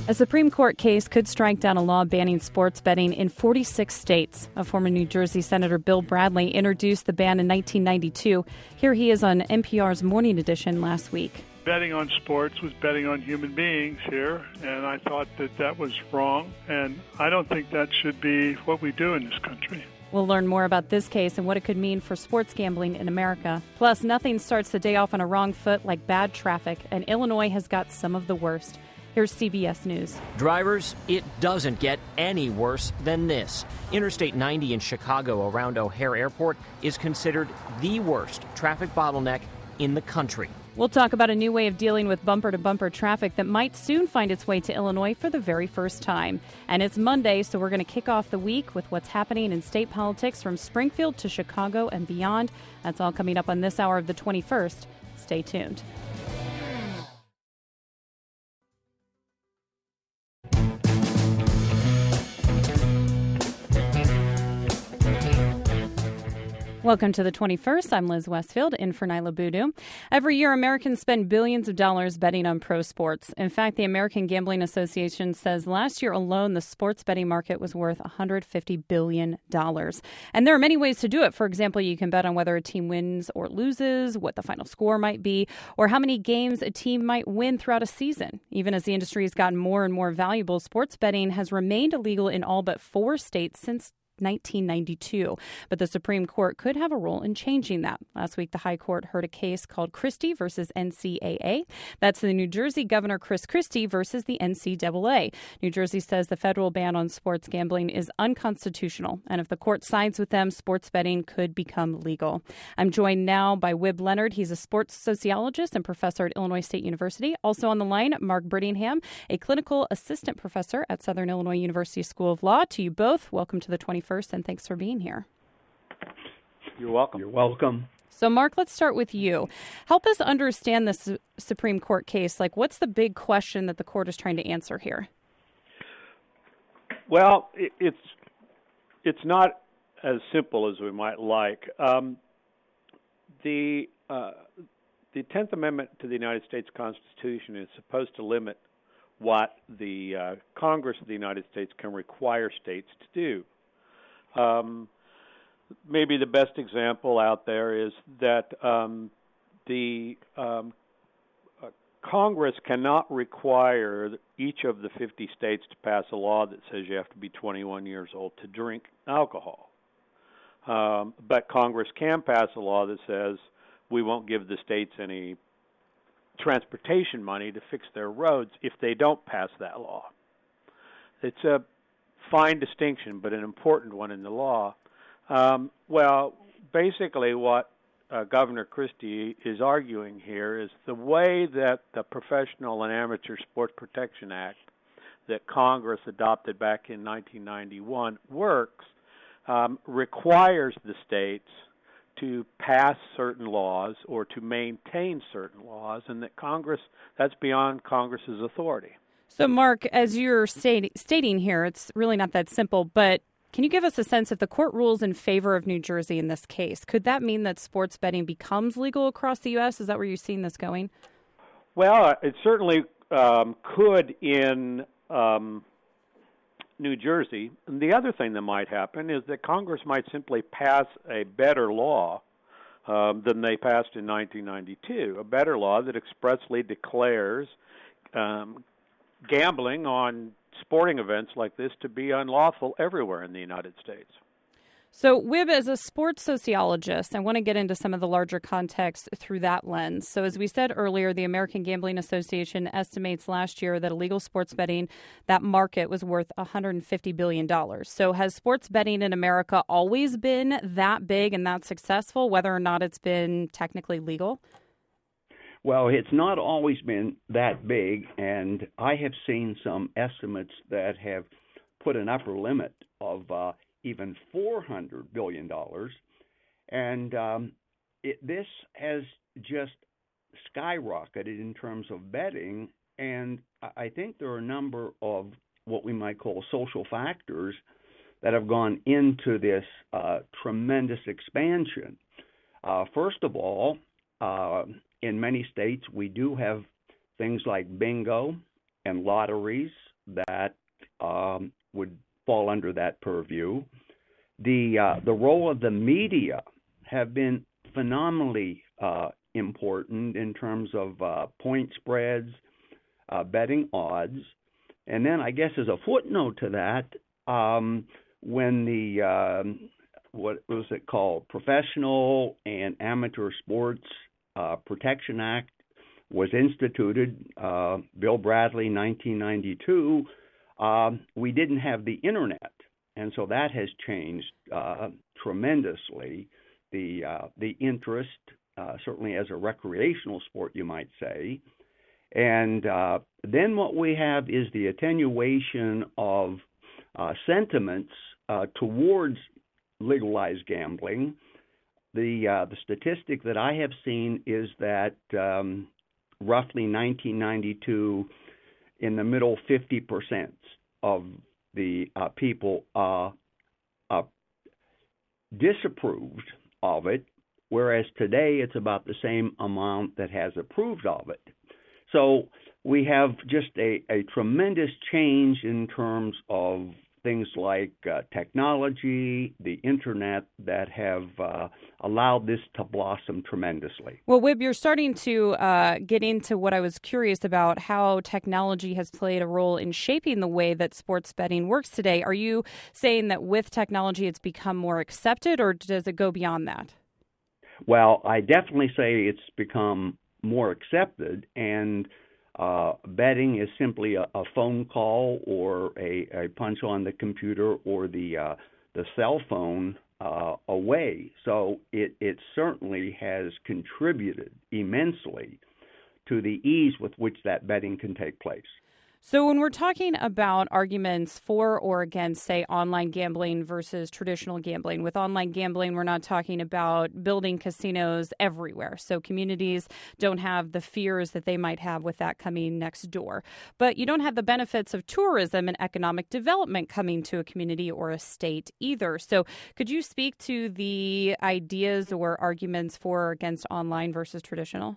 A Supreme Court case could strike down a law banning sports betting in 46 states. A former New Jersey Senator Bill Bradley introduced the ban in 1992. Here he is on NPR's Morning Edition last week. Betting on sports was betting on human beings here, and I thought that was wrong, and I don't think that should be what we do in this country. We'll learn more about this case and what it could mean for sports gambling in America. Plus, nothing starts the day off on a wrong foot like bad traffic, and Illinois has got some of the worst. Here's CBS News. Drivers, it doesn't get any worse than this. Interstate 90 in Chicago around O'Hare Airport is considered the worst traffic bottleneck in the country. We'll talk about a new way of dealing with bumper-to-bumper traffic that might soon find its way to Illinois for the very first time. And it's Monday, so we're going to kick off the week with what's happening in state politics from Springfield to Chicago and beyond. That's all coming up on this hour of the 21st. Stay tuned. Welcome to the 21st. I'm Liz Westfield, in for Nyla Boodoo. Every year, Americans spend billions of dollars betting on pro sports. In fact, the American Gambling Association says last year alone, the sports betting market was worth $150 billion. And there are many ways to do it. For example, you can bet on whether a team wins or loses, what the final score might be, or how many games a team might win throughout a season. Even as the industry has gotten more and more valuable, sports betting has remained illegal in all but 4 states since 1992. But the Supreme Court could have a role in changing that. Last week, the High Court heard a case called Christie versus NCAA. That's the New Jersey Governor Chris Christie versus the NCAA. New Jersey says the federal ban on sports gambling is unconstitutional, and if the court sides with them, sports betting could become legal. I'm joined now by Wib Leonard. He's a sports sociologist and professor at Illinois State University. Also on the line, Mark Brittingham, a clinical assistant professor at Southern Illinois University School of Law. To you both, welcome to the 21st. And thanks for being here. You're welcome. You're welcome. So, Mark, let's start with you. Help us understand this Supreme Court case. Like, what's the big question that the court is trying to answer here? Well, it's not as simple as we might like. The 10th Amendment to the United States Constitution is supposed to limit what the Congress of the United States can require states to do. Maybe the best example out there is that the Congress cannot require each of the 50 states to pass a law that says you have to be 21 years old to drink alcohol. But Congress can pass a law that says we won't give the states any transportation money to fix their roads if they don't pass that law. It's a fine distinction, but an important one in the law. Well, basically what Governor Christie is arguing here is the way that the Professional and Amateur Sports Protection Act that Congress adopted back in 1991 works, requires the states to pass certain laws or to maintain certain laws, and that that's beyond Congress's authority. So, Mark, as you're stating here, it's really not that simple, but can you give us a sense if the court rules in favor of New Jersey in this case? Could that mean that sports betting becomes legal across the U.S.? Is that where you're seeing this going? Well, it certainly could in New Jersey. And the other thing that might happen is that Congress might simply pass a better law than they passed in 1992, a better law that expressly declares gambling on sporting events like this to be unlawful everywhere in the United States. So, Wib, as a sports sociologist, I want to get into some of the larger context through that lens. So, as we said earlier, the American Gambling Association estimates last year that illegal sports betting, that market was worth $150 billion. So, has sports betting in America always been that big and that successful, whether or not it's been technically legal? Well, it's not always been that big, and I have seen some estimates that have put an upper limit of even $400 billion. And this has just skyrocketed in terms of betting, and I think there are a number of what we might call social factors that have gone into this tremendous expansion. First of all, in many states, we do have things like bingo and lotteries, that would fall under that purview. The role of the media have been phenomenally important in terms of point spreads, betting odds, and then I guess as a footnote to that, when the what was it called, Professional and Amateur Sports Protection Act was instituted, Bill Bradley, 1992, we didn't have the internet, and so that has changed tremendously the interest, certainly as a recreational sport, you might say. And then what we have is the attenuation of sentiments towards legalized gambling. The statistic that I have seen is that roughly 1992, in the middle 50% of the people disapproved of it, whereas today it's about the same amount that has approved of it. So we have just a tremendous change in terms of things like technology, the internet, that have allowed this to blossom tremendously. Well, Wib, you're starting to get into what I was curious about, how technology has played a role in shaping the way that sports betting works today. Are you saying that with technology it's become more accepted, or does it go beyond that? Well, I definitely say it's become more accepted, and betting is simply a phone call or a punch on the computer or the cell phone away. So it certainly has contributed immensely to the ease with which that betting can take place. So when we're talking about arguments for or against, say, online gambling versus traditional gambling, with online gambling, we're not talking about building casinos everywhere. So communities don't have the fears that they might have with that coming next door. But you don't have the benefits of tourism and economic development coming to a community or a state either. So could you speak to the ideas or arguments for or against online versus traditional?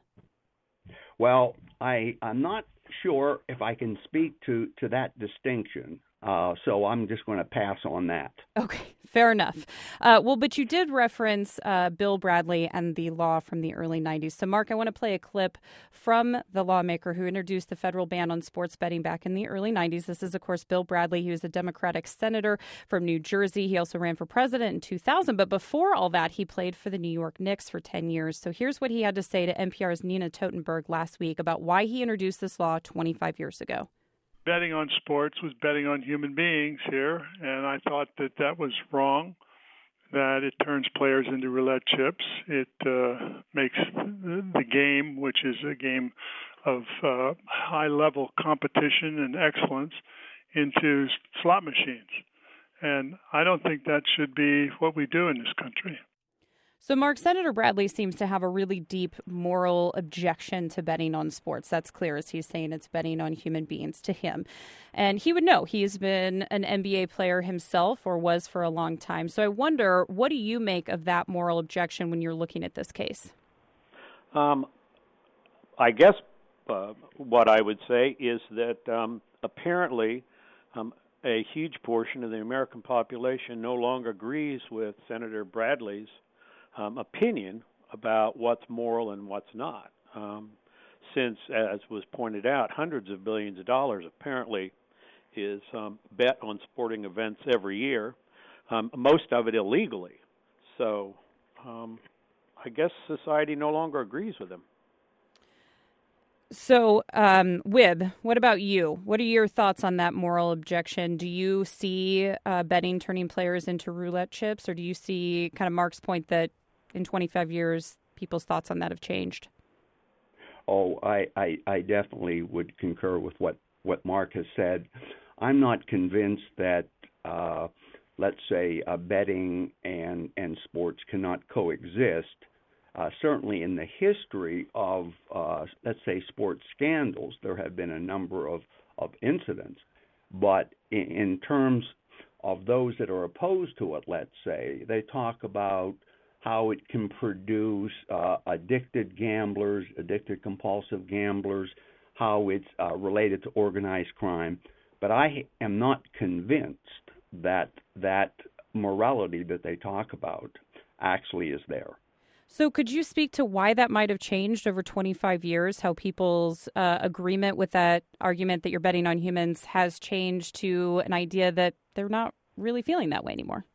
Well, I'm not sure if I can speak to that distinction, so I'm just going to pass on that. Okay, fair enough. Well, but you did reference Bill Bradley and the law from the early 90s. So, Mark, I want to play a clip from the lawmaker who introduced the federal ban on sports betting back in the early 90s. This is, of course, Bill Bradley. He was a Democratic senator from New Jersey. He also ran for president in 2000. But before all that, he played for the New York Knicks for 10 years. So here's what he had to say to NPR's Nina Totenberg last week about why he introduced this law 25 years ago. Betting on sports was betting on human beings here, and I thought that was wrong, that it turns players into roulette chips. It makes the game, which is a game of high-level competition and excellence, into slot machines. And I don't think that should be what we do in this country. So, Mark, Senator Bradley seems to have a really deep moral objection to betting on sports. That's clear, as he's saying it's betting on human beings to him. And he would know. He's been an NBA player himself, or was for a long time. So I wonder, what do you make of that moral objection when you're looking at this case? I guess what I would say is that apparently a huge portion of the American population no longer agrees with Senator Bradley's opinion about what's moral and what's not. Since, as was pointed out, hundreds of billions of dollars apparently is bet on sporting events every year, most of it illegally. So I guess society no longer agrees with him. So, Wib, what about you? What are your thoughts on that moral objection? Do you see betting turning players into roulette chips, or do you see kind of Mark's point that in 25 years, people's thoughts on that have changed? Oh, I definitely would concur with what Mark has said. I'm not convinced that, let's say, betting and sports cannot coexist. Certainly in the history of, let's say, sports scandals, there have been a number of incidents. But in terms of those that are opposed to it, let's say, they talk about how it can produce addicted gamblers, addicted compulsive gamblers, how it's related to organized crime. but I am not convinced that that morality that they talk about actually is there. So could you speak to why that might have changed over 25 years, how people's agreement with that argument that you're betting on humans has changed to an idea that they're not really feeling that way anymore?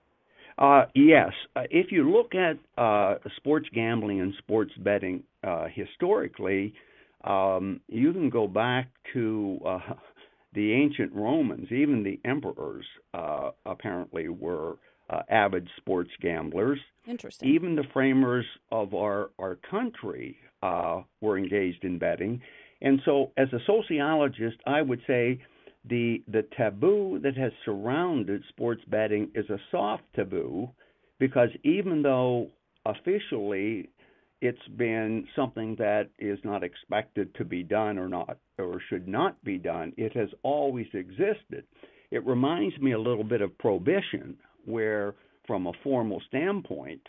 Yes. If you look at sports gambling and sports betting historically, you can go back to the ancient Romans. Even the emperors apparently were avid sports gamblers. Interesting. Even the framers of our country were engaged in betting. And so as a sociologist, I would say the taboo that has surrounded sports betting is a soft taboo, because even though officially it's been something that is not expected to be done or should not be done, it has always existed. It reminds me a little bit of prohibition, where from a formal standpoint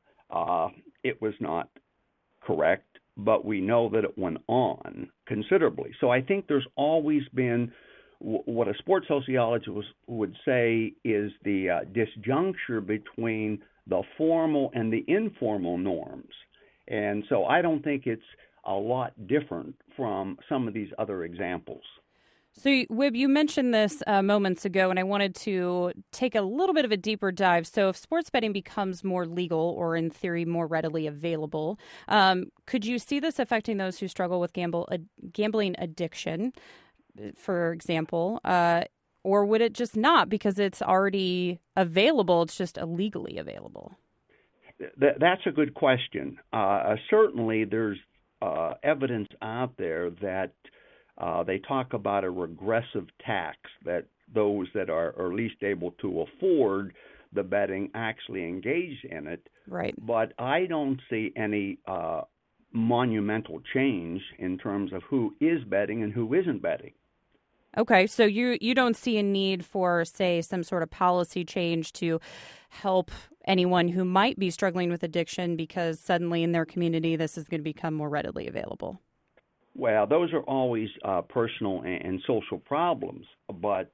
it was not correct, but we know that it went on considerably. So I think there's always been what a sports sociologist would say is the disjuncture between the formal and the informal norms. And so I don't think it's a lot different from some of these other examples. So, Wib, you mentioned this moments ago, and I wanted to take a little bit of a deeper dive. So if sports betting becomes more legal, or in theory more readily available, could you see this affecting those who struggle with gambling addiction, for example, or would it just not because it's already available, it's just illegally available? That's a good question. Certainly there's evidence out there that they talk about a regressive tax, that those that are least able to afford the betting actually engage in it. Right. But I don't see any monumental change in terms of who is betting and who isn't betting. Okay, so you don't see a need for, say, some sort of policy change to help anyone who might be struggling with addiction because suddenly in their community this is going to become more readily available? Well, those are always personal and social problems, but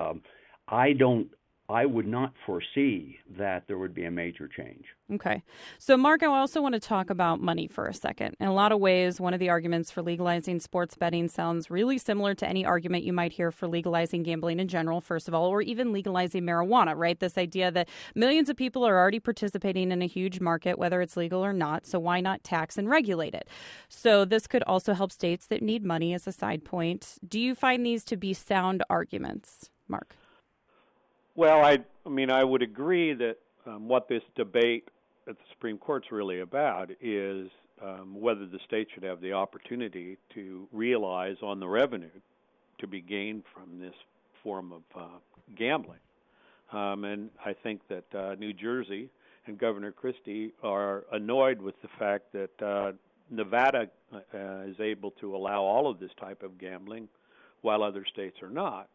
I would not foresee that there would be a major change. Okay. So, Mark, I also want to talk about money for a second. In a lot of ways, one of the arguments for legalizing sports betting sounds really similar to any argument you might hear for legalizing gambling in general, first of all, or even legalizing marijuana, right? This idea that millions of people are already participating in a huge market, whether it's legal or not, so why not tax and regulate it? So this could also help states that need money as a side point. Do you find these to be sound arguments, Mark? Well, I would agree that what this debate at the Supreme Court's really about is whether the state should have the opportunity to realize on the revenue to be gained from this form of gambling. And I think that New Jersey and Governor Christie are annoyed with the fact that Nevada is able to allow all of this type of gambling while other states are not.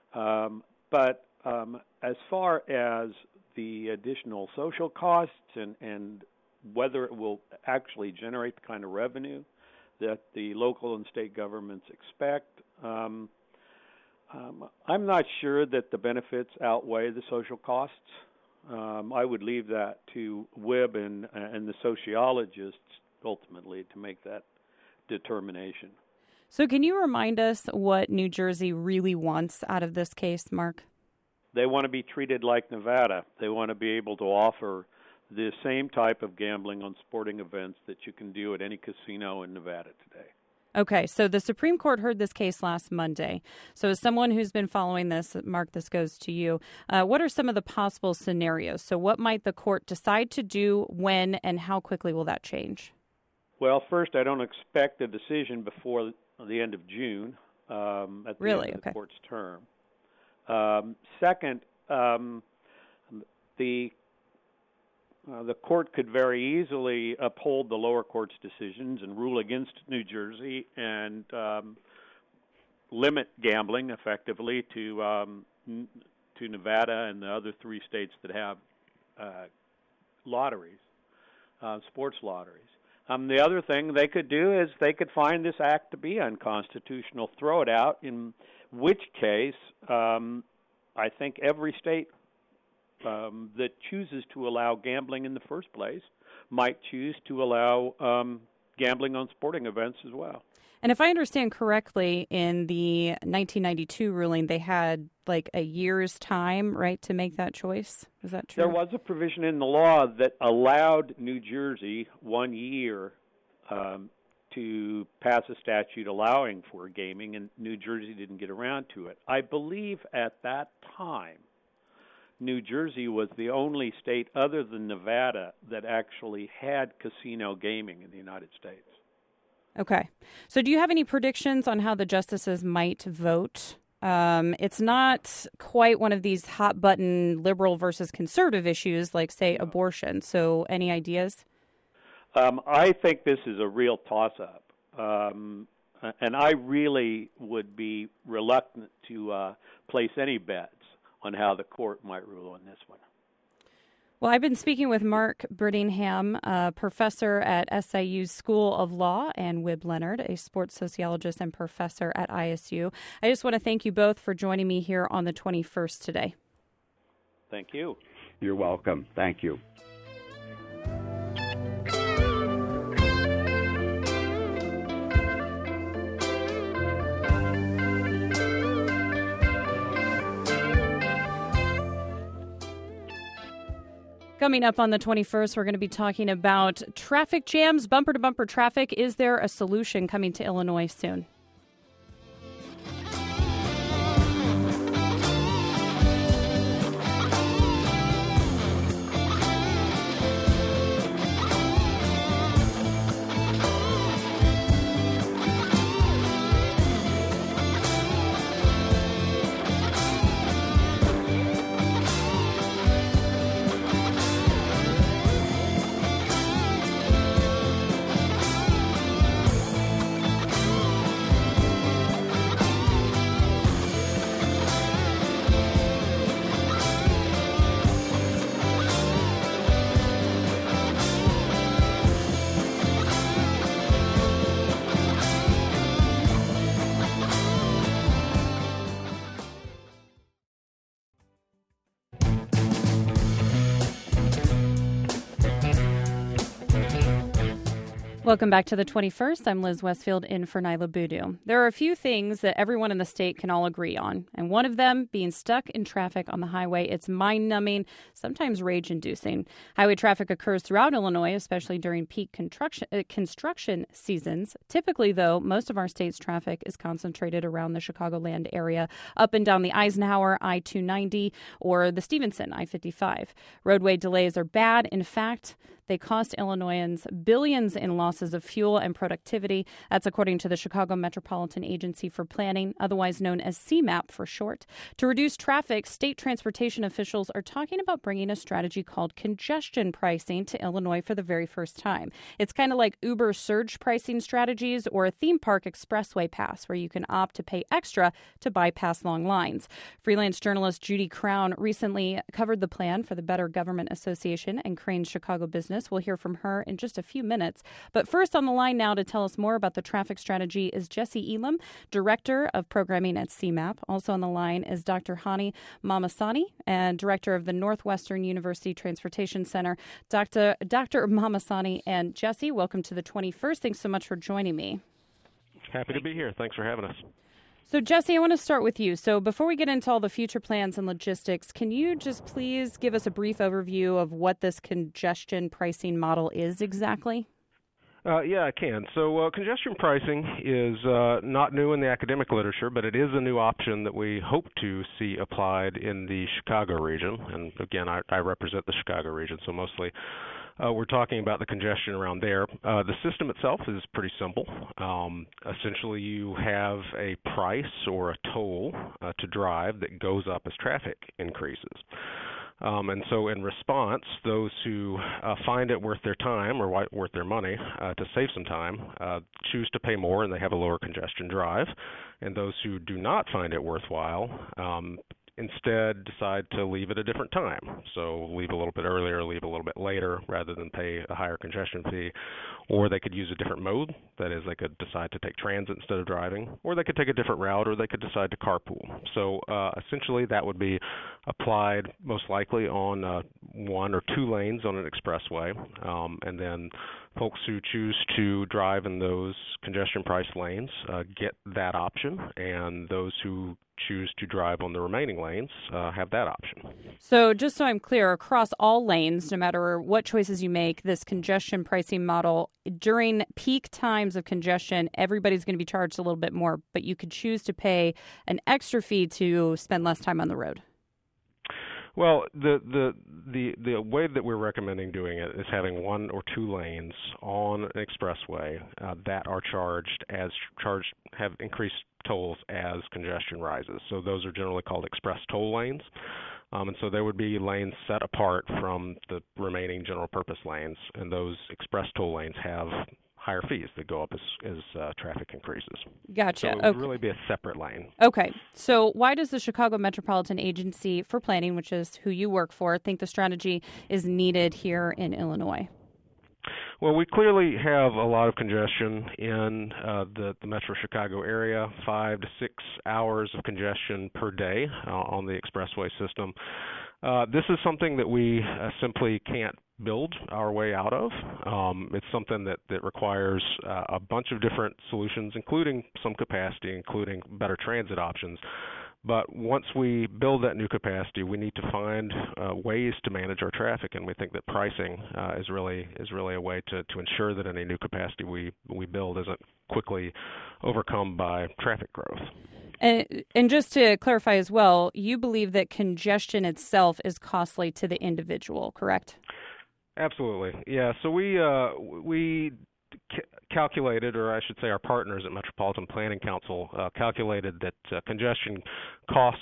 But as far as the additional social costs and whether it will actually generate the kind of revenue that the local and state governments expect, I'm not sure that the benefits outweigh the social costs. I would leave that to Wib and the sociologists ultimately to make that determination. So can you remind us what New Jersey really wants out of this case, Mark? They want to be treated like Nevada. They want to be able to offer the same type of gambling on sporting events that you can do at any casino in Nevada today. Okay, so the Supreme Court heard this case last Monday. So as someone who's been following this, Mark, this goes to you. What are some of the possible scenarios? So what might the court decide to do, when, and how quickly will that change? Well, first, I don't expect a decision before the end of June at the end of the court's term. Second, the court could very easily uphold the lower court's decisions and rule against New Jersey and limit gambling effectively to Nevada and the other three states that have lotteries, sports lotteries. The other thing they could do is they could find this act to be unconstitutional, throw it out, and which case I think every state that chooses to allow gambling in the first place might choose to allow gambling on sporting events as well. And if I understand correctly, in the 1992 ruling, they had like a year's time, right, to make that choice. Is that true? There was a provision in the law that allowed New Jersey 1 year to pass a statute allowing for gaming, and New Jersey didn't get around to it. I believe at that time, New Jersey was the only state other than Nevada that actually had casino gaming in the United States. Okay. So do you have any predictions on how the justices might vote? It's not quite one of these hot-button liberal versus conservative issues like, say, abortion. So any ideas? I think this is a real toss-up. And I really would be reluctant to place any bets on how the court might rule on this one. Well, I've been speaking with Mark Brittingham, a professor at SIU's School of Law, and Wib Leonard, a sports sociologist and professor at ISU. I just want to thank you both for joining me here on the 21st today. Thank you. You're welcome. Thank you. Coming up on the 21st, we're going to be talking about traffic jams, bumper-to-bumper traffic. Is there a solution coming to Illinois soon? Welcome back to the 21st. I'm Liz Westfield in for Nyla Boodoo. There are a few things that everyone in the state can all agree on, and one of them being stuck in traffic on the highway. It's mind-numbing, sometimes rage-inducing. Highway traffic occurs throughout Illinois, especially during peak construction seasons. Typically, though, most of our state's traffic is concentrated around the Chicagoland area, up and down the Eisenhower, I-290, or the Stevenson, I-55. Roadway delays are bad. In fact, they cost Illinoisans billions in losses of fuel and productivity. That's according to the Chicago Metropolitan Agency for Planning, otherwise known as CMAP for short. To reduce traffic, state transportation officials are talking about bringing a strategy called congestion pricing to Illinois for the very first time. It's kind of like Uber surge pricing strategies or a theme park expressway pass, where you can opt to pay extra to bypass long lines. Freelance journalist Judy Crown recently covered the plan for the Better Government Association and Crain's Chicago Business. We'll hear from her in just a few minutes. But first on the line now to tell us more about the traffic strategy is Jesse Elam, Director of Programming at CMAP. Also on the line is Dr. Hani Mamasani, and Director of the Northwestern University Transportation Center. Dr. Mamasani and Jesse, welcome to the 21st. Thanks so much for joining me. Happy to be here. Thanks for having us. So, Jesse, I want to start with you. So before we get into all the future plans and logistics, can you just please give us a brief overview of what this congestion pricing model is exactly? Yeah, I can. So congestion pricing is not new in the academic literature, but it is a new option that we hope to see applied in the Chicago region. And again, I represent the Chicago region, so mostly we're talking about the congestion around there. The system itself is pretty simple. Essentially, you have a price or a toll to drive that goes up as traffic increases. And so in response, those who find it worth their time or worth their money to save some time choose to pay more, and they have a lower congestion drive. And those who do not find it worthwhile instead decide to leave at a different time. So leave a little bit earlier, leave a little bit later, rather than pay a higher congestion fee. Or they could use a different mode. That is, they could decide to take transit instead of driving, or they could take a different route, or they could decide to carpool. So essentially that would be applied most likely on 1 or 2 lanes on an expressway, and then folks who choose to drive in those congestion price lanes get that option, and those who choose to drive on the remaining lanes have that option. So just so I'm clear, across all lanes, no matter what choices you make, this congestion pricing model, during peak times of congestion, everybody's going to be charged a little bit more, but you could choose to pay an extra fee to spend less time on the road. Well, the way that we're recommending doing it is having 1 or 2 lanes on an expressway that are have increased tolls as congestion rises. So those are generally called express toll lanes. And so there would be lanes set apart from the remaining general purpose lanes, and those express toll lanes have higher fees that go up as traffic increases. Gotcha. So it would really be a separate lane. Okay. So why does the Chicago Metropolitan Agency for Planning, which is who you work for, think the strategy is needed here in Illinois? Well, we clearly have a lot of congestion in the Metro Chicago area, 5 to 6 hours of congestion per day on the expressway system. This is something that we simply can't build our way out of. It's something that requires a bunch of different solutions, including some capacity, including better transit options. But once we build that new capacity, we need to find ways to manage our traffic, and we think that pricing is really a way to ensure that any new capacity we build isn't quickly overcome by traffic growth. And just to clarify as well, you believe that congestion itself is costly to the individual, correct? Absolutely, yeah. So we calculated, or I should say our partners at Metropolitan Planning Council calculated that congestion costs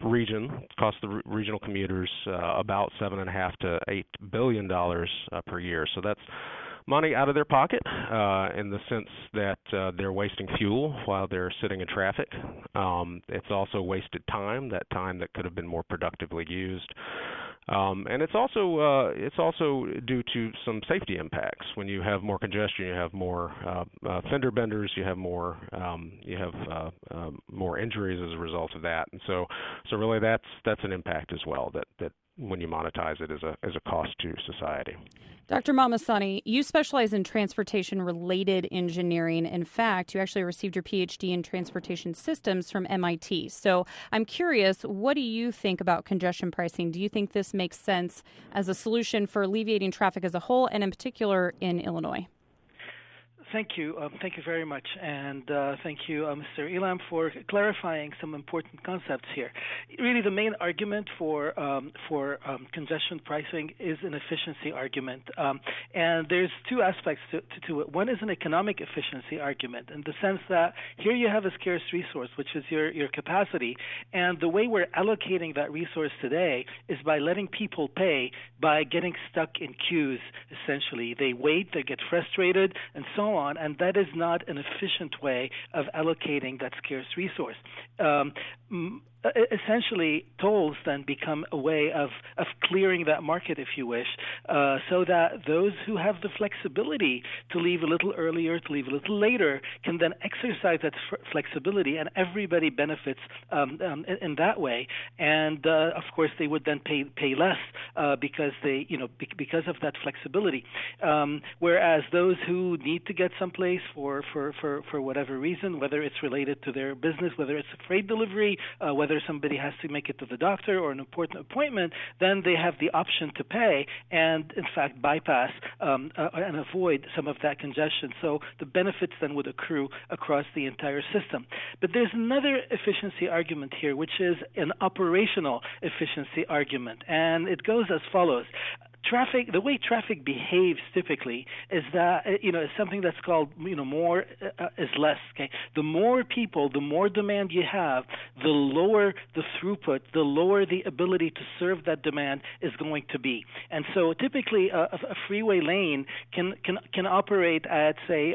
the regional commuters about $7.5 to $8 billion per year. So that's money out of their pocket in the sense that they're wasting fuel while they're sitting in traffic. It's also wasted time, that time that could have been more productively used. And it's also due to some safety impacts. When you have more congestion, you have more fender benders, you have more injuries as a result of that. And so really that's an impact as well, that when you monetize it as a cost to society. Dr. Mamasani, you specialize in transportation-related engineering. In fact, you actually received your PhD in transportation systems from MIT. So I'm curious, what do you think about congestion pricing? Do you think this makes sense as a solution for alleviating traffic as a whole, and in particular in Illinois? Thank you. Thank you very much. And thank you, Mr. Elam, for clarifying some important concepts here. Really, the main argument for congestion pricing is an efficiency argument. And there's 2 aspects to it. One is an economic efficiency argument in the sense that here you have a scarce resource, which is your capacity. And the way we're allocating that resource today is by letting people pay by getting stuck in queues, essentially. They wait, they get frustrated, and so on. And that is not an efficient way of allocating that scarce resource. Essentially, tolls then become a way of clearing that market, if you wish, so that those who have the flexibility to leave a little earlier, to leave a little later, can then exercise that flexibility, and everybody benefits in that way. And of course, they would then pay less because because of that flexibility. Whereas those who need to get someplace for whatever reason, whether it's related to their business, whether it's a freight delivery, whether somebody has to make it to the doctor or an important appointment, then they have the option to pay and, in fact, bypass and avoid some of that congestion. So the benefits then would accrue across the entire system. But there's another efficiency argument here, which is an operational efficiency argument, and it goes as follows. the way traffic behaves typically is that is something that's called more is less. Okay, the more people, the more demand you have, the lower the throughput, the lower the ability to serve that demand is going to be. And so typically a freeway lane can operate at say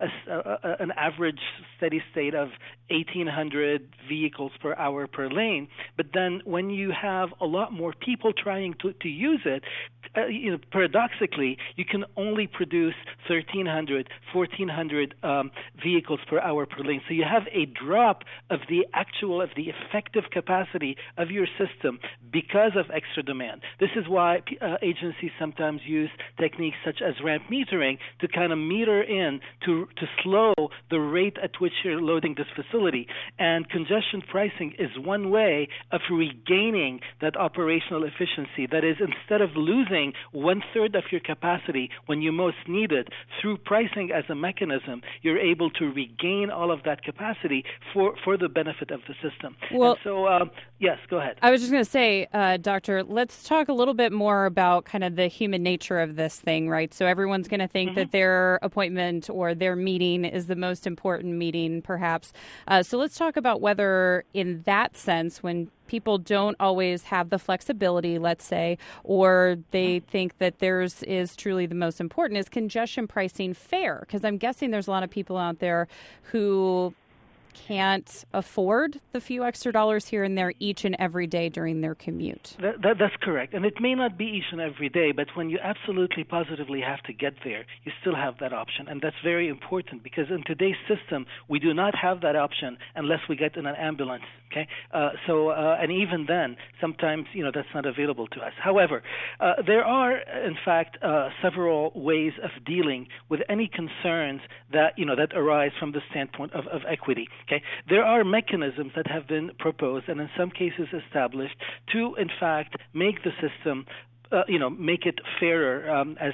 an average steady state of 1,800 vehicles per hour per lane. But then when you have a lot more people trying to use it, paradoxically, you can only produce 1,300, 1,400 vehicles per hour per lane. So you have a drop of the effective capacity of your system because of extra demand. This is why agencies sometimes use techniques such as ramp metering to kind of meter in to slow the rate at which you're loading this facility. And congestion pricing is one way of regaining that operational efficiency. That is, instead of losing 1/3 of your capacity when you most need it, through pricing as a mechanism, you're able to regain all of that capacity for the benefit of the system. Well, and so, yes, go ahead. I was just going to say, Doctor, let's talk a little bit more about kind of the human nature of this thing, right? So everyone's going to think that their appointment or their meeting is the most important meeting, perhaps. So let's talk about whether, in that sense, when people don't always have the flexibility, let's say, or they think that theirs is truly the most important, is congestion pricing fair? Because I'm guessing there's a lot of people out there who can't afford the few extra dollars here and there each and every day during their commute. That's correct. And it may not be each and every day, but when you absolutely positively have to get there, you still have that option. And that's very important because in today's system, we do not have that option unless we get in an ambulance. Okay, and even then, sometimes that's not available to us. However, there are in fact several ways of dealing with any concerns that that arise from the standpoint of equity. Okay, there are mechanisms that have been proposed and in some cases established to in fact make the system make it fairer,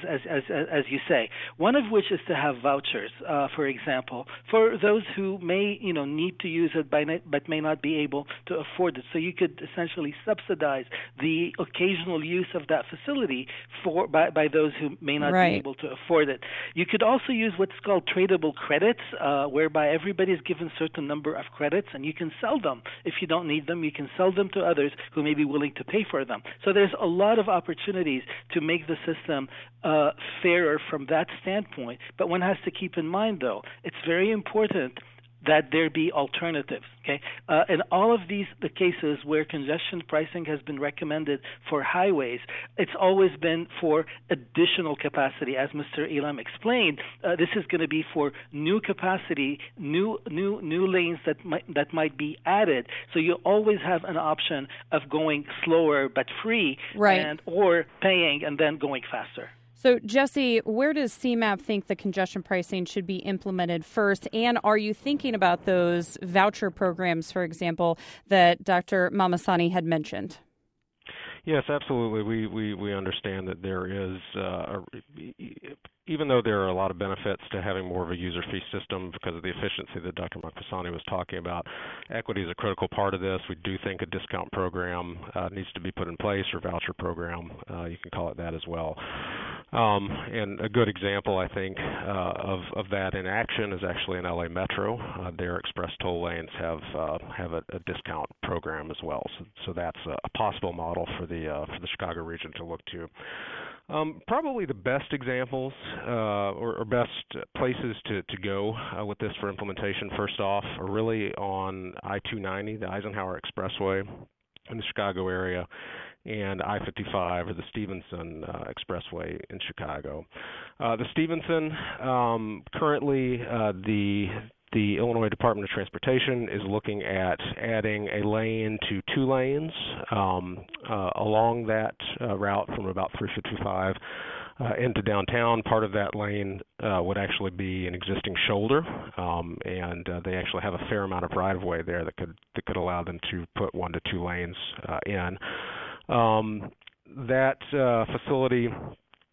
as you say. One of which is to have vouchers, for example, for those who may need to use it but may not be able to afford it. So you could essentially subsidize the occasional use of that facility by those who may not be able to afford it. You could also use what's called tradable credits, whereby everybody is given a certain number of credits, and you can sell them. If you don't need them, you can sell them to others who may be willing to pay for them. So there's a lot of opportunities to make the system fairer from that standpoint. But one has to keep in mind, though, it's very important that there be alternatives. Okay, in all of the cases where congestion pricing has been recommended for highways, it's always been for additional capacity. As Mr. Elam explained, this is going to be for new capacity, new lanes that might be added. So you always have an option of going slower but free, or paying and then going faster. So, Jesse, where does CMAP think the congestion pricing should be implemented first? And are you thinking about those voucher programs, for example, that Dr. Mammasani had mentioned? Yes, absolutely. We understand that there is, even though there are a lot of benefits to having more of a user fee system because of the efficiency that Dr. Mammasani was talking about, equity is a critical part of this. We do think a discount program needs to be put in place, or voucher program. You can call it that as well. And a good example, I think, of that in action is actually in LA Metro. Their express toll lanes have a discount program as well. So that's a possible model for the Chicago region to look to. Probably the best examples or best places to go with this for implementation, first off, are really on I-290, the Eisenhower Expressway in the Chicago area, and I-55, or the Stevenson Expressway in Chicago. The Stevenson, currently the Illinois Department of Transportation is looking at adding a lane to 2 lanes along that route from about 355 into downtown. Part of that lane would actually be an existing shoulder, and they actually have a fair amount of right-of-way there that could allow them to put 1 to 2 lanes in. That facility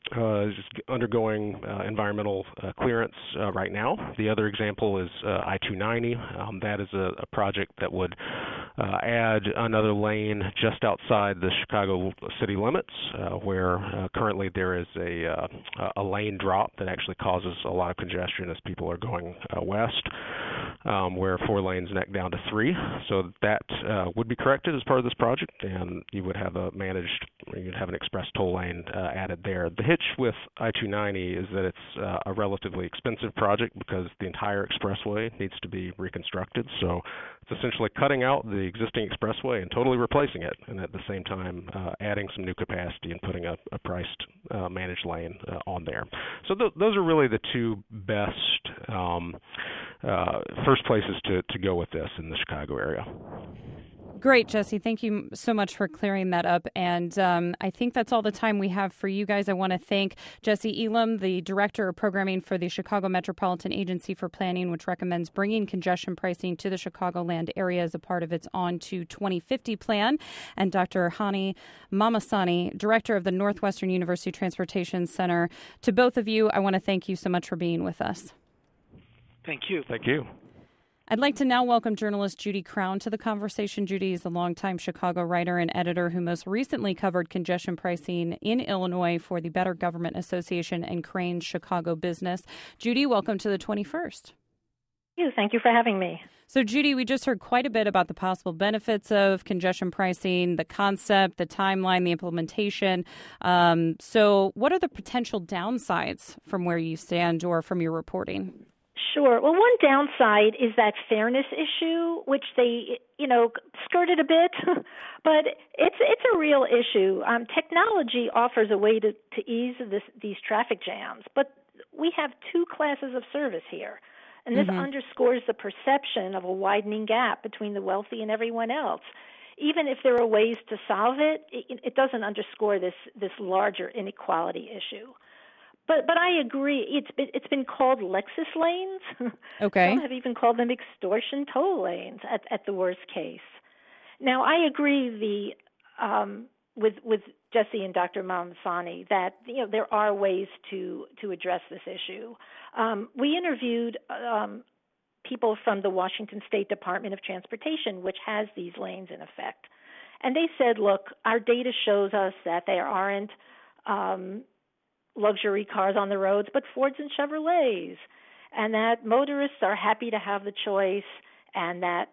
just undergoing environmental clearance right now. The other example is I-290. That is a project that would add another lane just outside the Chicago city limits, where currently there is a lane drop that actually causes a lot of congestion as people are going west, where 4 lanes neck down to 3. So that would be corrected as part of this project, and you would have you'd have an express toll lane added there. The hitch with I-290 is that it's a relatively expensive project because the entire expressway needs to be reconstructed. So it's essentially cutting out the existing expressway and totally replacing it, and at the same time adding some new capacity and putting a priced managed lane on there. So those are really the two best first places to go with this in the Chicago area. Great, Jesse. Thank you so much for clearing that up. And I think that's all the time we have for you guys. I want to thank Jesse Elam, the Director of Programming for the Chicago Metropolitan Agency for Planning, which recommends bringing congestion pricing to the Chicagoland area as a part of its On to 2050 plan, and Dr. Hani Mamasani, Director of the Northwestern University Transportation Center. To both of you, I want to thank you so much for being with us. Thank you. Thank you. I'd like to now welcome journalist Judy Crown to the conversation. Judy is a longtime Chicago writer and editor who most recently covered congestion pricing in Illinois for the Better Government Association and Crain's Chicago Business. Judy, welcome to the 21st. Thank you for having me. So, Judy, we just heard quite a bit about the possible benefits of congestion pricing, the concept, the timeline, the implementation. So what are the potential downsides from where you stand or from your reporting? Sure. Well, one downside is that fairness issue, which they, skirted a bit, but it's a real issue. Technology offers a way to ease these traffic jams, but we have 2 classes of service here, and this underscores the perception of a widening gap between the wealthy and everyone else. Even if there are ways to solve it, it doesn't underscore this larger inequality issue. But I agree. It's been called Lexus lanes. Okay. Some have even called them extortion toll lanes at the worst case. Now I agree with Jesse and Dr. Mamasani that there are ways to address this issue. We interviewed people from the Washington State Department of Transportation, which has these lanes in effect, and they said, look, our data shows us that there aren't luxury cars on the roads, but Fords and Chevrolets, and that motorists are happy to have the choice, and that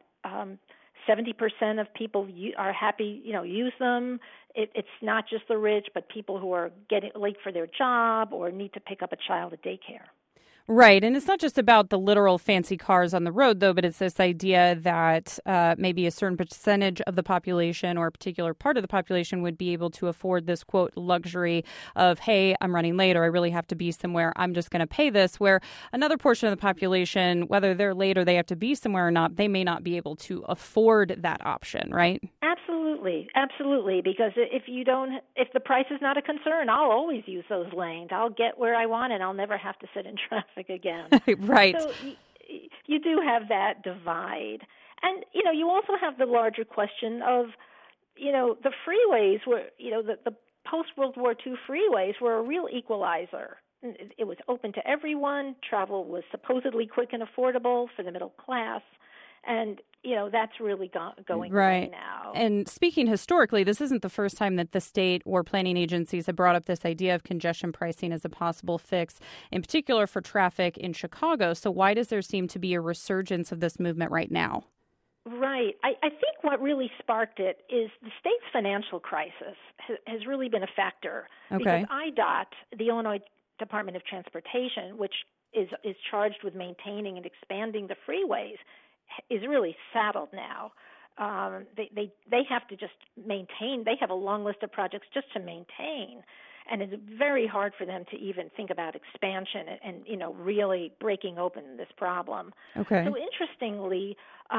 70% of people are happy, use them. It's not just the rich, but people who are getting late for their job or need to pick up a child at daycare. Right. And it's not just about the literal fancy cars on the road, though, but it's this idea that maybe a certain percentage of the population or a particular part of the population would be able to afford this, quote, luxury of, hey, I'm running late or I really have to be somewhere. I'm just going to pay this, where another portion of the population, whether they're late or they have to be somewhere or not, they may not be able to afford that option. Right. Absolutely. Because if the price is not a concern, I'll always use those lanes. I'll get where I want and I'll never have to sit in traffic again. Right. So you do have that divide. And, you also have the larger question of, the freeways were, the post-World War II freeways were a real equalizer. It was open to everyone. Travel was supposedly quick and affordable for the middle class. And, that's really going right away now. And speaking historically, this isn't the first time that the state or planning agencies have brought up this idea of congestion pricing as a possible fix, in particular for traffic in Chicago. So why does there seem to be a resurgence of this movement right now? Right. I think what really sparked it is the state's financial crisis has really been a factor. Okay. Because IDOT, the Illinois Department of Transportation, which is charged with maintaining and expanding the freeways, is really saddled now. They have to just maintain. They have a long list of projects just to maintain, and it's very hard for them to even think about expansion and really breaking open this problem. Okay. So interestingly,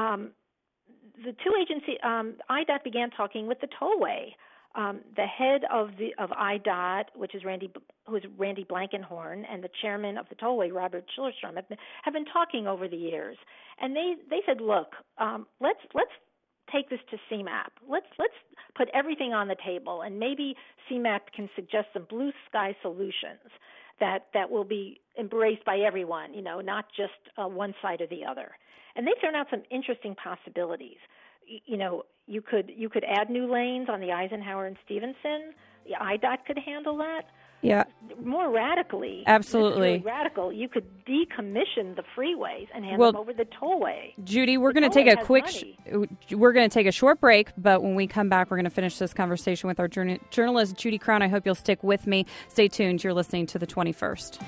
the two agencies, IDOT began talking with the tollway. The head of IDOT, which is Randy Blankenhorn, and the chairman of the tollway, Robert Schillerstrom, have been talking over the years, and they said, look, let's take this to CMAP. Let's put everything on the table, and maybe CMAP can suggest some blue sky solutions that will be embraced by everyone, not just one side or the other. And they thrown out some interesting possibilities. You could add new lanes on the Eisenhower and Stevenson. The IDOT could handle that. Yeah. More radically. Absolutely. Really radical. You could decommission the freeways and hand them over the tollway. Judy, we're going to take we're going to take a short break, but when we come back, we're going to finish this conversation with our journalist, Judy Crown. I hope you'll stick with me. Stay tuned. You're listening to The 21st.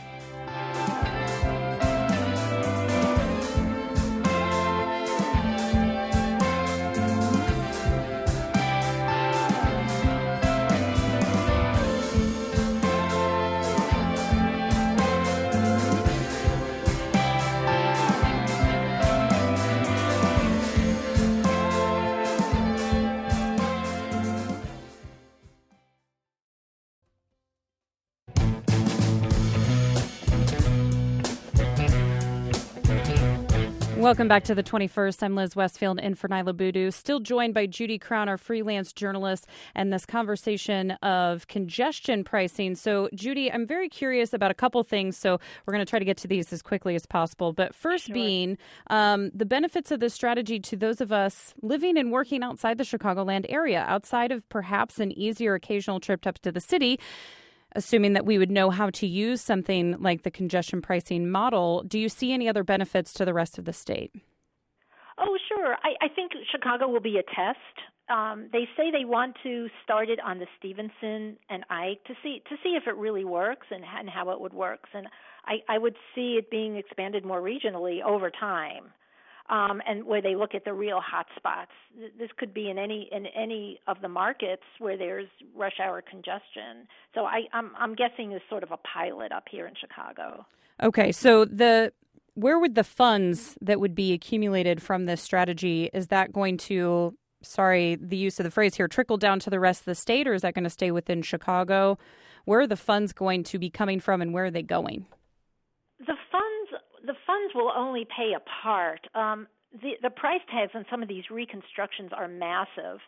Welcome back to The 21st. I'm Liz Westfield in for Nyla Boodoo, still joined by Judy Crown, our freelance journalist, and this conversation of congestion pricing. So, Judy, I'm very curious about a couple things, so we're going to try to get to these as quickly as possible. But first being the benefits of this strategy to those of us living and working outside the Chicagoland area, outside of perhaps an easier occasional trip up to the city. Assuming that we would know how to use something like the congestion pricing model, do you see any other benefits to the rest of the state? Oh, sure. I think Chicago will be a test. They say they want to start it on the Stevenson and Ike to see if it really works and how it would work. And I would see it being expanded more regionally over time. And where they look at the real hot spots. This could be in any of the markets where there's rush hour congestion. So I'm guessing it's sort of a pilot up here in Chicago. Okay, so where would the funds that would be accumulated from this strategy, is that going to, sorry, the use of the phrase here, trickle down to the rest of the state, or is that going to stay within Chicago? Where are the funds going to be coming from, and where are they going? The funds will only pay a part. The price tags on some of these reconstructions are massive.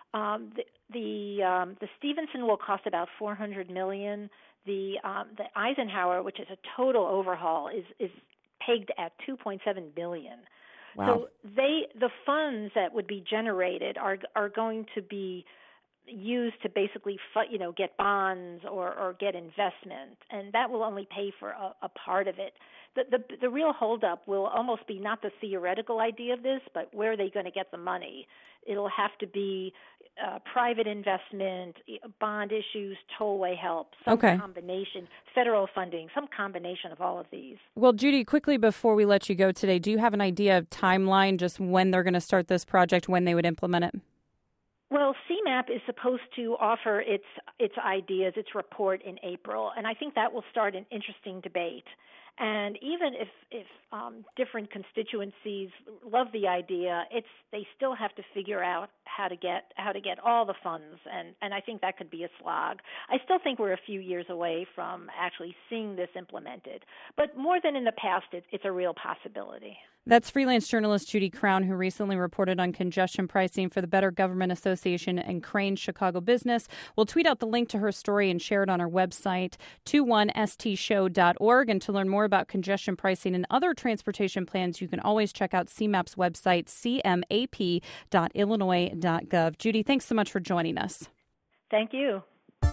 The Stevenson will cost about $400 million. The Eisenhower, which is a total overhaul, is pegged at $2.7 billion. Wow. So the funds that would be generated are going to be used to basically get bonds or get investment, and that will only pay for a part of it. The real holdup will almost be not the theoretical idea of this, but where are they going to get the money? It'll have to be private investment, bond issues, tollway help, some combination, federal funding, some combination of all of these. Well, Judy, quickly before we let you go today, do you have an idea of timeline, just when they're going to start this project, when they would implement it? Well, CMAP is supposed to offer its ideas, its report in April, and I think that will start an interesting debate. And even if different constituencies love the idea, they still have to figure out how to get all the funds, and I think that could be a slog. I still think we're a few years away from actually seeing this implemented, but more than in the past, it's a real possibility. That's freelance journalist Judy Crown, who recently reported on congestion pricing for the Better Government Association and Crain's Chicago Business. We'll tweet out the link to her story and share it on our website, 21stshow.org. And to learn more about congestion pricing and other transportation plans, you can always check out CMAP's website, cmap.illinois.gov. Judy, thanks so much for joining us. Thank you.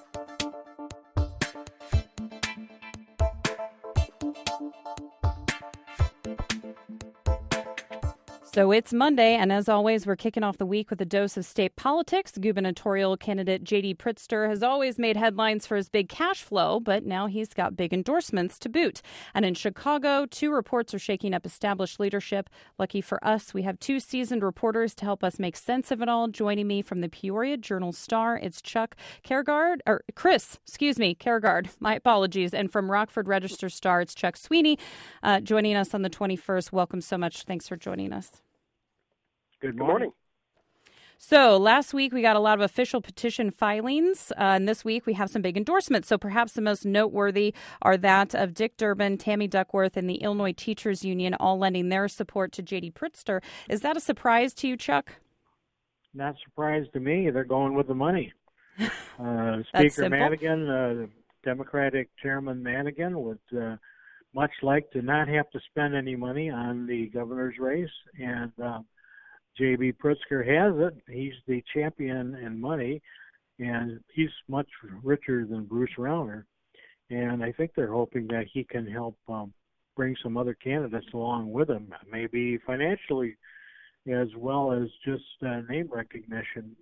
So it's Monday, and as always, we're kicking off the week with a dose of state politics. Gubernatorial candidate J.D. Pritzker has always made headlines for his big cash flow, but now he's got big endorsements to boot. And in Chicago, 2 reports are shaking up established leadership. Lucky for us, we have 2 seasoned reporters to help us make sense of it all. Joining me from the Peoria Journal-Star, it's Chris Carregard, my apologies. And from Rockford Register-Star, it's Chuck Sweeney, joining us on the 21st. Welcome so much. Thanks for joining us. Good morning. So last week we got a lot of official petition filings, and this week we have some big endorsements. So perhaps the most noteworthy are that of Dick Durbin, Tammy Duckworth, and the Illinois Teachers Union, all lending their support to J.D. Pritzker. Is that a surprise to you, Chuck? not surprised to me. They're going with the money. Speaker Madigan, Democratic Chairman Madigan would much like to not have to spend any money on the governor's race, and J.B. Pritzker has it. He's the champion in money, and he's much richer than Bruce Rauner. And I think they're hoping that he can help bring some other candidates along with him, maybe financially as well as just name recognition.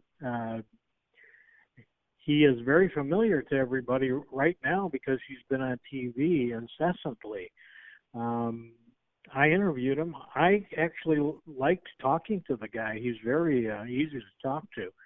He is very familiar to everybody right now because he's been on TV incessantly. I interviewed him. I actually liked talking to the guy. He's very easy to talk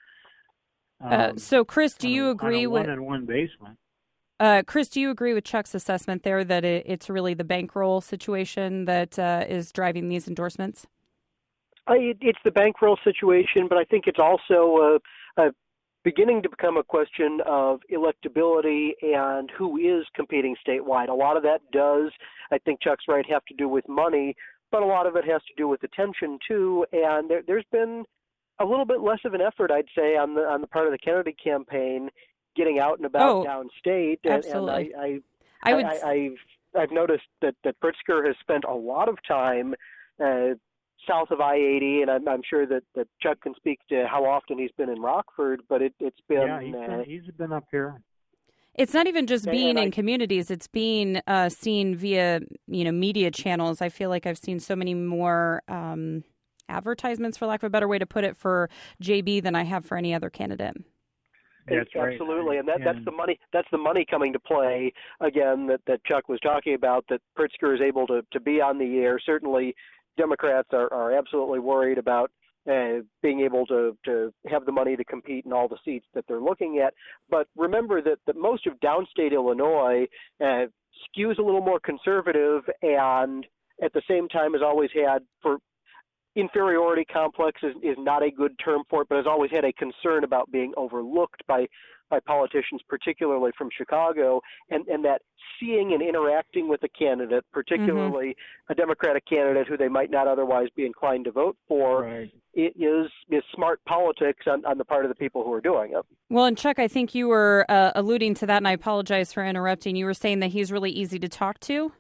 to. So, Chris, do you agree with one-on-one basement? Chris, do you agree with Chuck's assessment there that it's really the bankroll situation that is driving these endorsements? It's the bankroll situation, but I think it's also beginning to become a question of electability and who is competing statewide. A lot of that does, I think Chuck's right, have to do with money, but a lot of it has to do with attention too. And there's been a little bit less of an effort, I'd say, on the part of the Kennedy campaign getting out and about downstate. Absolutely. And I've noticed that Pritzker has spent a lot of time south of I-80, and I'm sure that Chuck can speak to how often he's been in Rockford, but it's been... Yeah, he's been up here. It's not even just being in communities; it's being seen via media channels. I feel like I've seen so many more advertisements, for lack of a better way to put it, for JB than I have for any other candidate. That's right. Absolutely, and that's the money. That's the money coming to play again that Chuck was talking about. That Pritzker is able to be on the air. Certainly, Democrats are absolutely worried about being able to have the money to compete in all the seats that they're looking at. But remember that most of downstate Illinois skews a little more conservative, and at the same time has always had, for inferiority complex is not a good term for it, but has always had a concern about being overlooked by politicians, particularly from Chicago, and that seeing and interacting with a candidate, particularly a Democratic candidate who they might not otherwise be inclined to vote for, it is smart politics on the part of the people who are doing it. Well, and Chuck, I think you were alluding to that, and I apologize for interrupting. You were saying that he's really easy to talk to?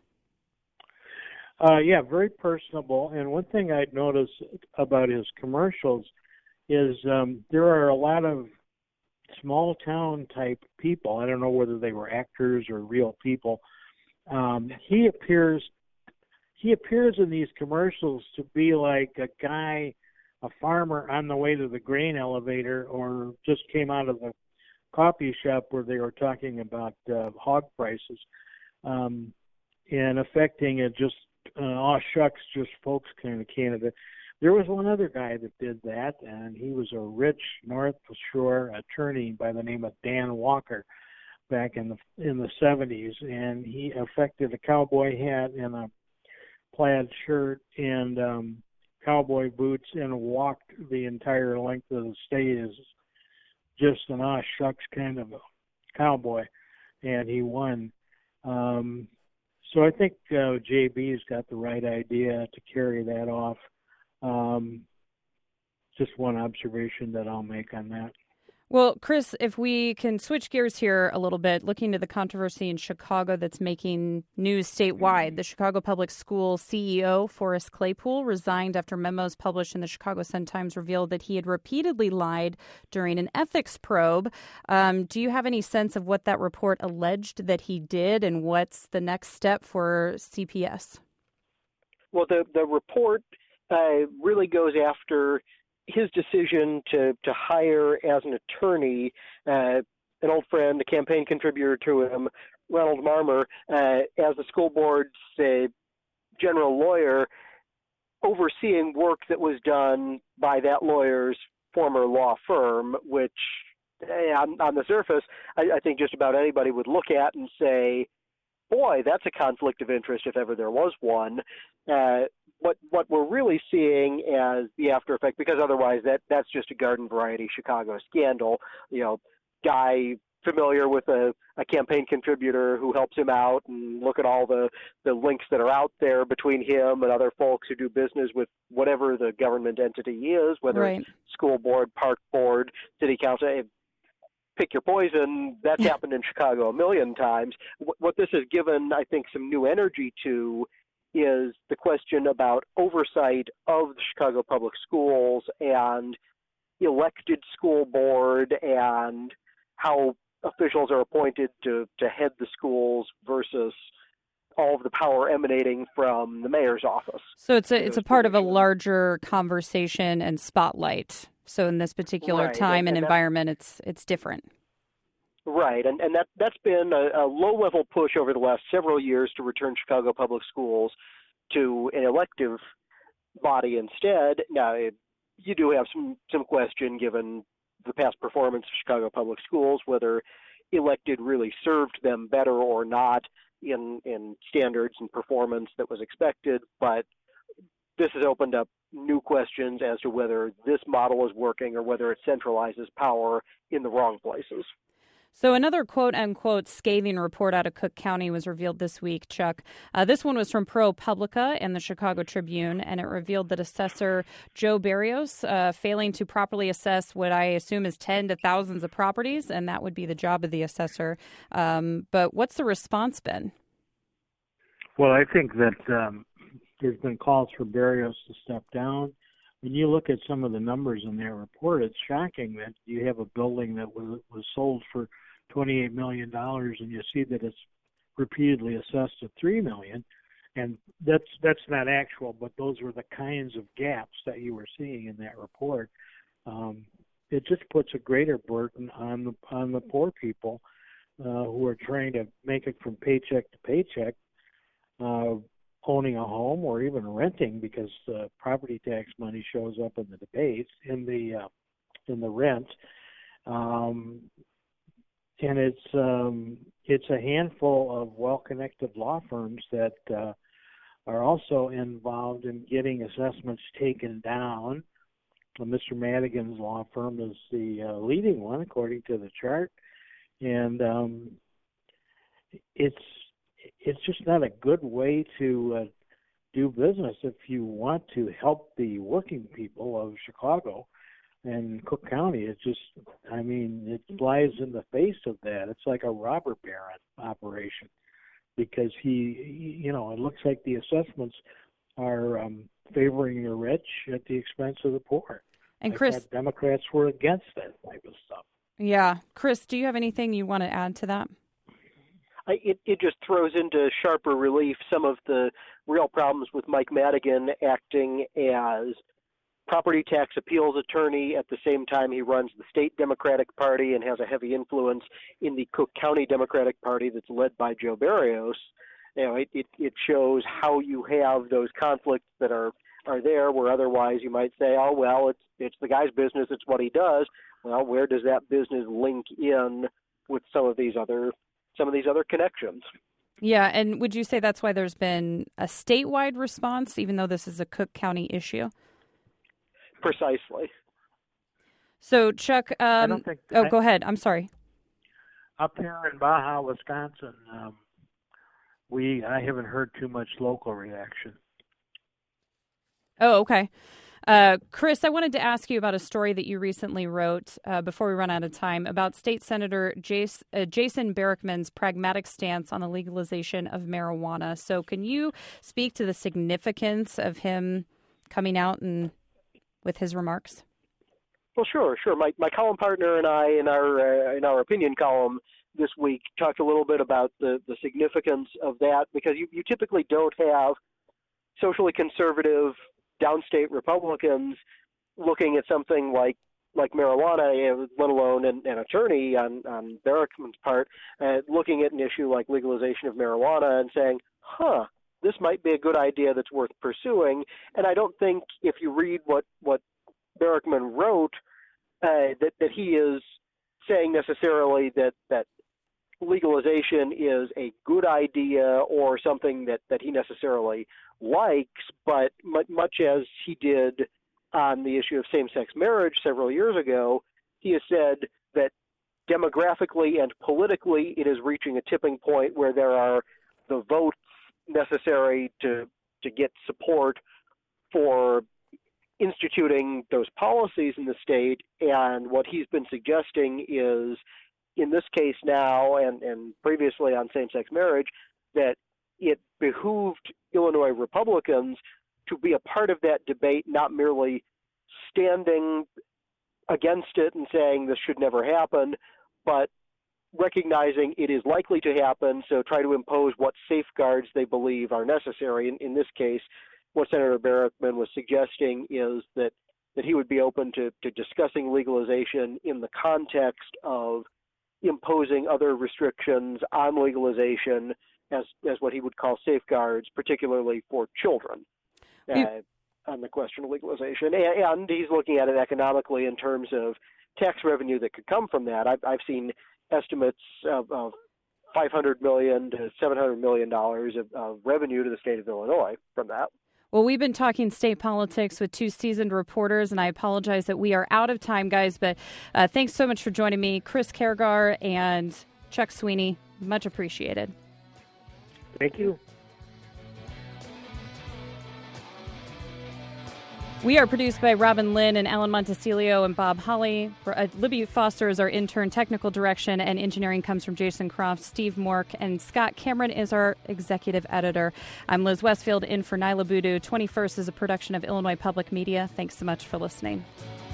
Yeah, very personable. And one thing I'd noticed about his commercials is there are a lot of small town type people. I don't know whether they were actors or real people. He appears in these commercials to be like a guy, a farmer on the way to the grain elevator, or just came out of the coffee shop where they were talking about hog prices, and affecting it just shucks, just folks kind of candidate. There was one other guy that did that, and he was a rich North Shore attorney by the name of Dan Walker back in the 70s, and he affected a cowboy hat and a plaid shirt and cowboy boots and walked the entire length of the state as just an shucks kind of a cowboy, and he won. So I think JB's got the right idea to carry that off. Just one observation that I'll make on that. Well, Chris, if we can switch gears here a little bit, looking to the controversy in Chicago that's making news statewide. The Chicago Public Schools CEO, Forrest Claypool, resigned after memos published in the Chicago Sun-Times revealed that he had repeatedly lied during an ethics probe. Do you have any sense of what that report alleged that he did, and what's the next step for CPS? Well, the report really goes after his decision to hire as an attorney an old friend, a campaign contributor to him, Ronald Marmer, as the school board's general lawyer, overseeing work that was done by that lawyer's former law firm, which on the surface, I think just about anybody would look at and say, boy, that's a conflict of interest if ever there was one. What we're really seeing as the after effect, because otherwise that's just a garden variety Chicago scandal. Guy familiar with a campaign contributor who helps him out, and look at all the links that are out there between him and other folks who do business with whatever the government entity is, whether it's school board, park board, city council. Pick your poison. That's happened in Chicago a million times. What this has given, I think, some new energy to is the question about oversight of the Chicago Public Schools and elected school board and how officials are appointed to head the schools versus all of the power emanating from the mayor's office. So it's a part of a larger conversation and spotlight. So in this particular time and environment, it's different. Right, and that's been a low-level push over the last several years to return Chicago Public Schools to an elective body instead. Now, you do have some question, given the past performance of Chicago Public Schools, whether elected really served them better or not in standards and performance that was expected, but this has opened up new questions as to whether this model is working or whether it centralizes power in the wrong places. So another quote-unquote scathing report out of Cook County was revealed this week, Chuck. This one was from ProPublica and the Chicago Tribune, and it revealed that Assessor Joe Barrios failing to properly assess what I assume is 10 to thousands of properties, and that would be the job of the assessor. But what's the response been? Well, I think that there's been calls for Barrios to step down. When you look at some of the numbers in their report, it's shocking that you have a building that was sold for $28 million, and you see that it's repeatedly assessed at $3 million, and that's not actual, but those were the kinds of gaps that you were seeing in that report. It just puts a greater burden on the poor people who are trying to make it from paycheck to paycheck, owning a home or even renting, because property tax money shows up in the debates in the rent, and it's a handful of well-connected law firms that are also involved in getting assessments taken down. Mr. Madigan's law firm is the leading one, according to the chart, and it's just not a good way to do business if you want to help the working people of Chicago and Cook County. It flies in the face of that. It's like a robber baron operation, because it looks like the assessments are favoring the rich at the expense of the poor. And Chris, Democrats were against that type of stuff. Yeah. Chris, do you have anything you want to add to that? It just throws into sharper relief some of the real problems with Mike Madigan acting as property tax appeals attorney at the same time he runs the state Democratic Party and has a heavy influence in the Cook County Democratic Party that's led by Joe Barrios. It shows how you have those conflicts that are there, where otherwise you might say, oh, well, it's the guy's business, it's what he does. Well, where does that business link in with some of these other connections? Yeah, and would you say that's why there's been a statewide response, even though this is a Cook County issue? Precisely. So, Chuck, go ahead. I'm sorry. Up here in Baja, Wisconsin, I haven't heard too much local reaction. Oh, okay. Chris, I wanted to ask you about a story that you recently wrote before we run out of time about State Senator Jason Barackman's pragmatic stance on the legalization of marijuana. So can you speak to the significance of him coming out and with his remarks? Well, sure. My column partner and I, in our opinion column this week, talked a little bit about the significance of that, because you typically don't have socially conservative downstate Republicans looking at something like marijuana, let alone an attorney on Barackman's part, looking at an issue like legalization of marijuana and saying, this might be a good idea that's worth pursuing. And I don't think, if you read what Barackman wrote, that he is saying necessarily that legalization is a good idea or something that he necessarily likes, but much as he did on the issue of same-sex marriage several years ago, he has said that demographically and politically, it is reaching a tipping point where there are the votes necessary to get support for instituting those policies in the state. And what he's been suggesting is, in this case now and previously on same-sex marriage, that it behooved Illinois Republicans to be a part of that debate, not merely standing against it and saying this should never happen, but recognizing it is likely to happen, so try to impose what safeguards they believe are necessary. In this case, what Senator Barackman was suggesting is that he would be open to discussing legalization in the context of imposing other restrictions on legalization as what he would call safeguards, particularly for children, on the question of legalization. And he's looking at it economically in terms of tax revenue that could come from that. I've seen estimates of $500 million to $700 million of revenue to the state of Illinois from that. Well, we've been talking state politics with two seasoned reporters, and I apologize that we are out of time, guys, but thanks so much for joining me, Chris Kergar and Chuck Sweeney. Much appreciated. Thank you. We are produced by Robin Lynn and Alan Montecillo and Bob Holly. Libby Foster is our intern. Technical direction and engineering comes from Jason Croft, Steve Mork, and Scott Cameron is our executive editor. I'm Liz Westfield in for Nyla Boodoo. 21st is a production of Illinois Public Media. Thanks so much for listening.